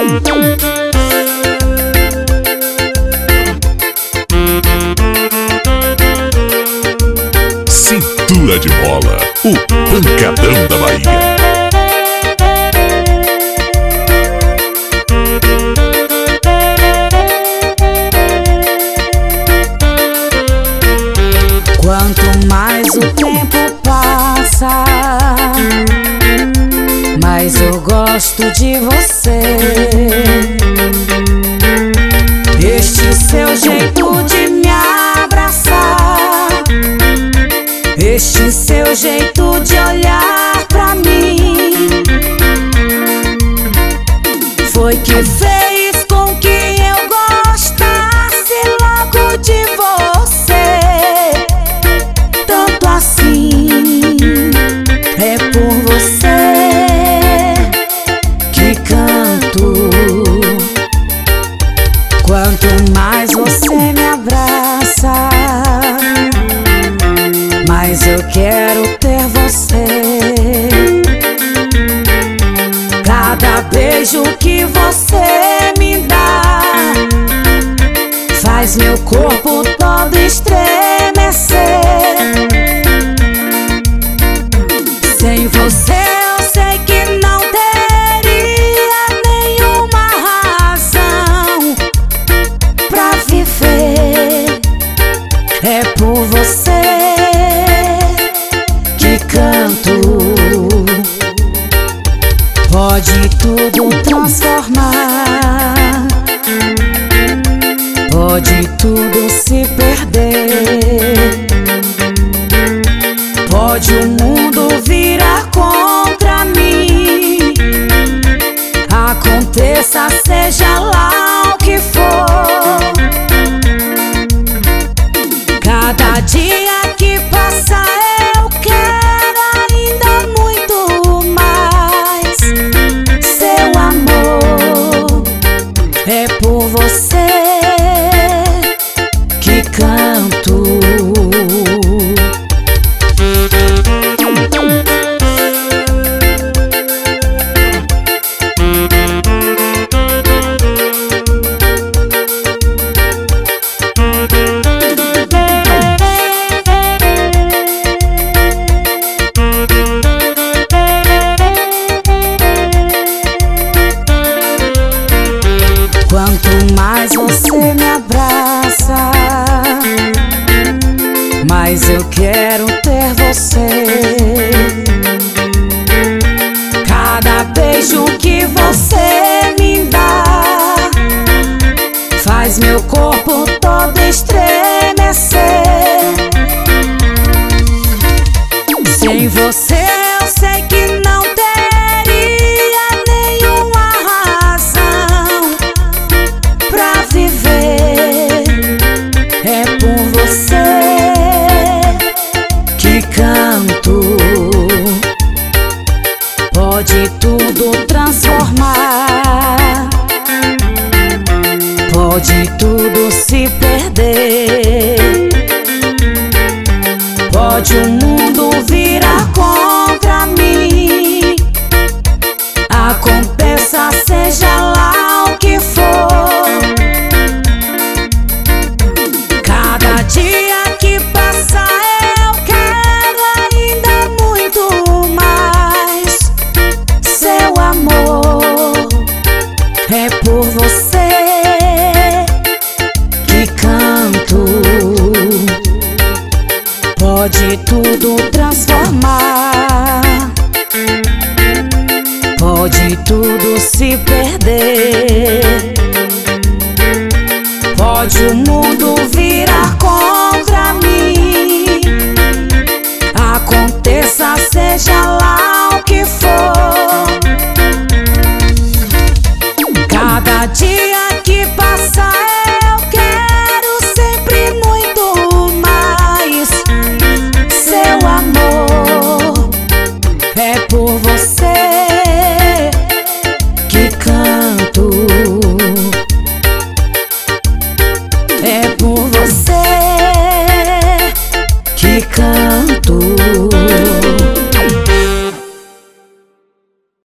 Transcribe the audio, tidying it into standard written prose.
Cintura de Mola, o pancadão da Bahia. Quanto mais o tempo passa, mais eu gosto de você. Este seu jeito de me abraçar, este seu jeito de olhar pra mim, foi que fez com que eu gostasse logo de você. Tanto assim, é por você que canto. Quanto mais você me abraça, mais eu quero ter você. Cada beijo que você me dá faz meu corpo todo estremecer. Sem você eu sei que não teria nenhuma razão pra viver. É por você que canto. Pode tudo transformar, pode tudo se perder, pode o mundo virar contra mim. Aconteça, seja lá o que for. Cada dia que passa eu quero ainda muito mais seu amor. É por você que canto. Quanto mais você me abraça, mais eu quero ter você. Cada beijo que você me dá faz meu corpo todo estremecer. Sem você eu sei que não teria nenhuma razão pra viver. É por você que canto. Pode tudo transformar, pode tudo se perder, pode o mundo virar contra mim. Aconteça, seja lá o que for. Cada dia que passa eu quero ainda muito mais seu amor. É por você que canto. Pode tudo transformar, pode tudo se perder, pode o mundo virar contra mim. Aconteça, seja lá